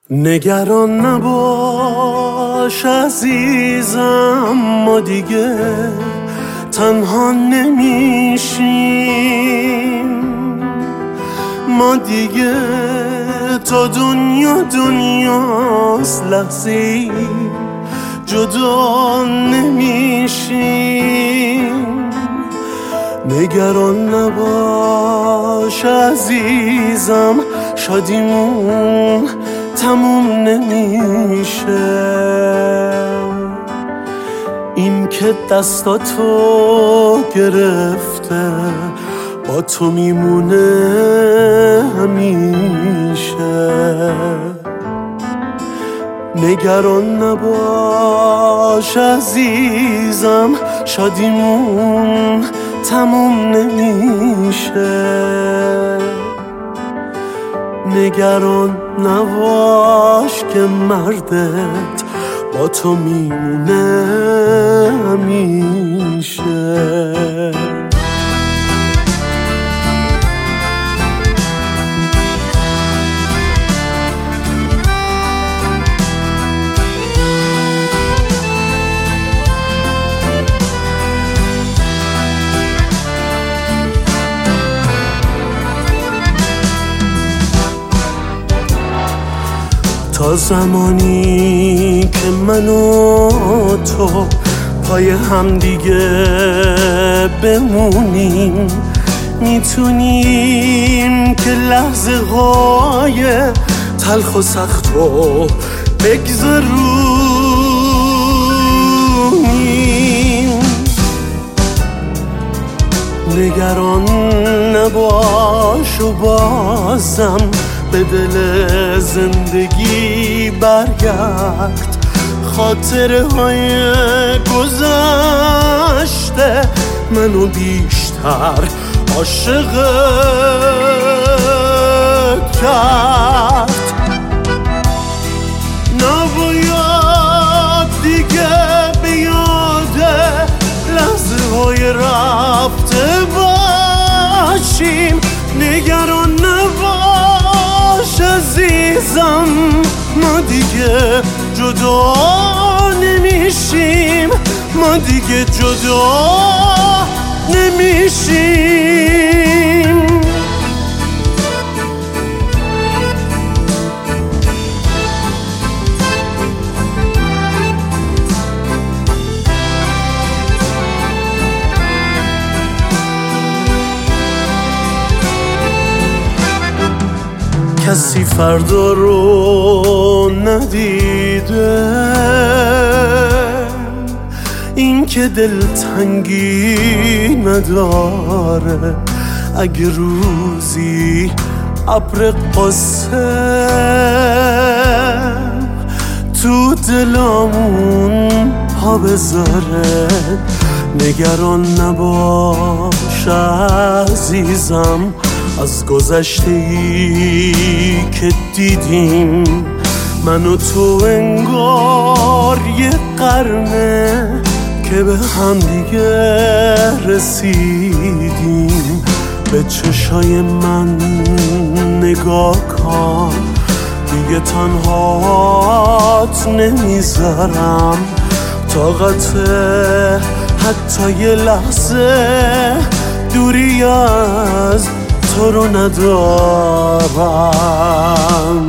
نگران نباش عزیزم، ما دیگه تنها نمیشیم. ما دیگه تا دنیاست لحظه‌ای جدا نمیشیم. نگران نباش عزیزم، شادیمون تموم نمیشه. این که دستاتو گرفته با تو میمونه همیشه. نگران نباش عزیزم، شادیمون تموم نمیشه. نگران نباش که مردت با تو میمونه همیشه. تا زمانی که من و تو پای هم دیگه بمونیم، میتونیم که لحظه های تلخ و سخت رو بگذرونیم. نگران نباش و بازم به دل زندگی برگرد. خاطره های گذشته منو بیشتر عاشقت کرد. نباید دیگه به یاد لحظه های رفته باشیم. نگران نباش عزیزم، ما دیگه جدا نمیشیم. ما دیگه جدا نمیشیم. کسی فردا رو ندیده، این که دلتنگی نداره. اگه روزی ابر قصه تو دلمون ها بذاره، نگران نباش عزیزم از گذشته‌ای که دیدیم. من و تو انگار یه قرنه که به هم دیگه رسیدیم. به چشای من نگاه کن، دیگه تنهات نمیذارم. طاقت حتی یه لحظه دوری از تو رو ندارم.